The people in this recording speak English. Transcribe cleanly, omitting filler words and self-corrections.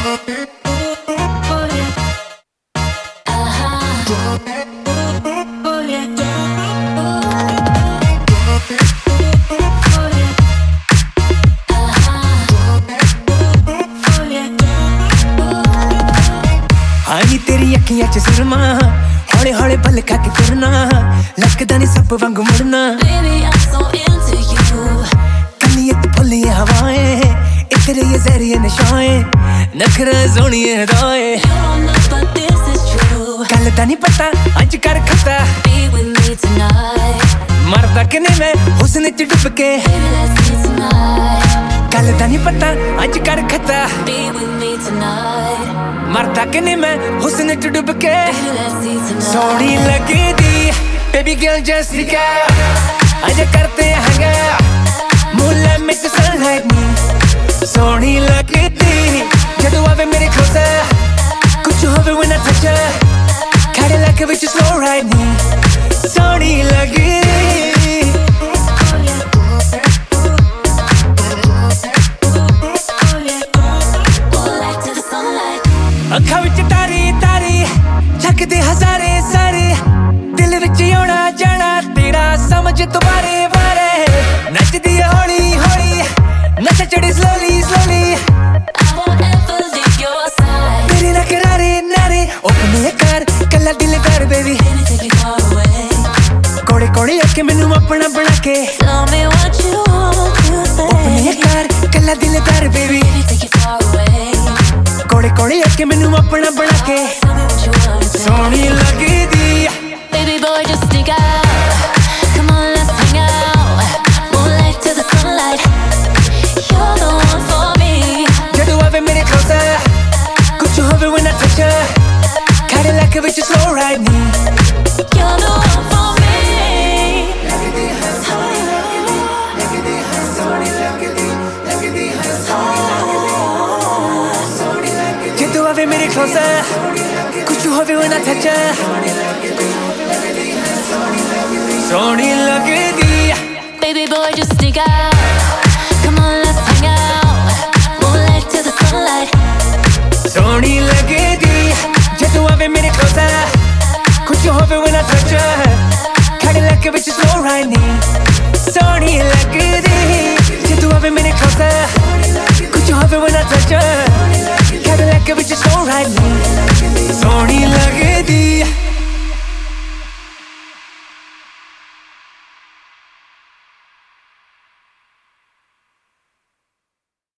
नी तेरी अखियां च सुरमा हौले हौले पल खा के तुरना लगदा नी सप वांगू मुड़ना कन्नियत फुल्लिए हवाएं इतरे ये जहरिए नशाएं नखरा सोनिए हदाएं गल दा नी पता अज कर खता मरदा किने मैं हुस्न च डुब के गल दा नी पता अज कर खता मरदा किने मैं हुस्न च डुब के सोहनी लगदी baby girl just look out अज करते हैंगे मुल्ला में तो sunlight me सोहनी लगदी जदों आवे मेरे close कुछ होवे when I touch her Cadillac which slow ride me सोहनी लगदी अखा विच तारी तारी झकदे हजारे सारे दिल विच आउणा जाना तेरा समझ तुम्हारे बारे नचदी हौली हौली नच चढ़ी slowly slowly तेरे ना करारे नारे ओपन कर कल्ला दिलदार baby कोड़े कोड़े आके मैनू अपना बना के ओपन कर कल्ला दिलदार baby कोड़े कोड़े आके मैनू अपना बना के सोहनी लगदी Baby boy just stick out Come on let's hang out Moonlight to the sunlight You're the one for me जदों आवे मेरे close कुछ होवे when I touch her Cadillac which slow ride me You're the one for me जदों आवे मेरे close कुछ होवे when I touch her सोहनी लगदी Baby boy just stick out Come on let's hang out Moonlight to the sunlight सोहनी लगदी जदों आवे मेरे close कुछ होवे when I touch her Cadillac which slow ride me सोहनी लगदी जदों आवे मेरे close कुछ होवे when I touch her Cadillac which slow ride me Sohni